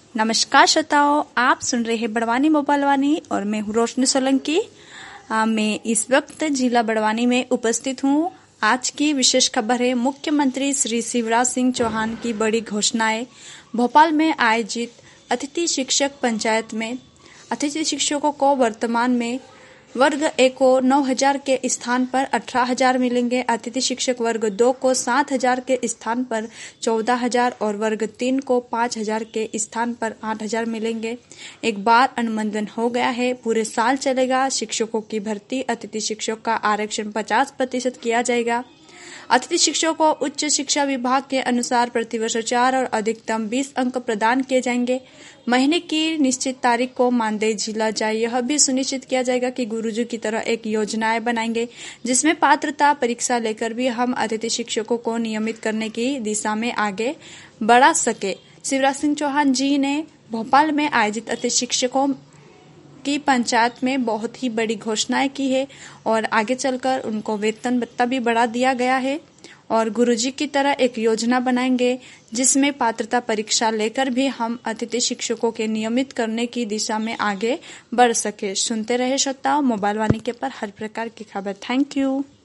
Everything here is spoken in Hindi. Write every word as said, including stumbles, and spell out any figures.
नमस्कार श्रोताओं, आप सुन रहे हैं बड़वानी मोबाइल वाणी और मैं हूँ रोशनी सोलंकी। आ, मैं इस वक्त जिला बड़वानी में उपस्थित हूँ। आज की विशेष खबर है मुख्यमंत्री श्री शिवराज सिंह चौहान की बड़ी घोषणाएं। भोपाल में आयोजित अतिथि शिक्षक पंचायत में अतिथि शिक्षकों को वर्तमान में वर्ग एक को नौ हजार के स्थान पर अठारह हजार मिलेंगे। अतिथि शिक्षक वर्ग दो को सात हजार के स्थान पर चौदह हजार और वर्ग तीन को पाँच हजार के स्थान पर आठ हजार मिलेंगे। एक बार अनुमोदन हो गया है, पूरे साल चलेगा। शिक्षकों की भर्ती, अतिथि शिक्षक का आरक्षण पचास प्रतिशत किया जाएगा। अतिथि शिक्षकों को उच्च शिक्षा विभाग के अनुसार प्रतिवर्ष चार और अधिकतम बीस अंक प्रदान किए जाएंगे। महीने की निश्चित तारीख को मानदेय झीला जाए। यह भी सुनिश्चित किया जाएगा कि गुरुजी की तरह एक योजनाएं बनाएंगे जिसमें पात्रता परीक्षा लेकर भी हम अतिथि शिक्षकों को नियमित करने की दिशा में आगे बढ़ा सके। शिवराज सिंह चौहान जी ने भोपाल में आयोजित अतिथि शिक्षकों की पंचायत में बहुत ही बड़ी घोषणाएं की है और आगे चलकर उनको वेतन भत्ता भी बढ़ा दिया गया है और गुरुजी की तरह एक योजना बनाएंगे जिसमें पात्रता परीक्षा लेकर भी हम अतिथि शिक्षकों के नियमित करने की दिशा में आगे बढ़ सके। सुनते रहे श्रोताओं मोबाइल वाणी के पर हर प्रकार की खबर। Thank you.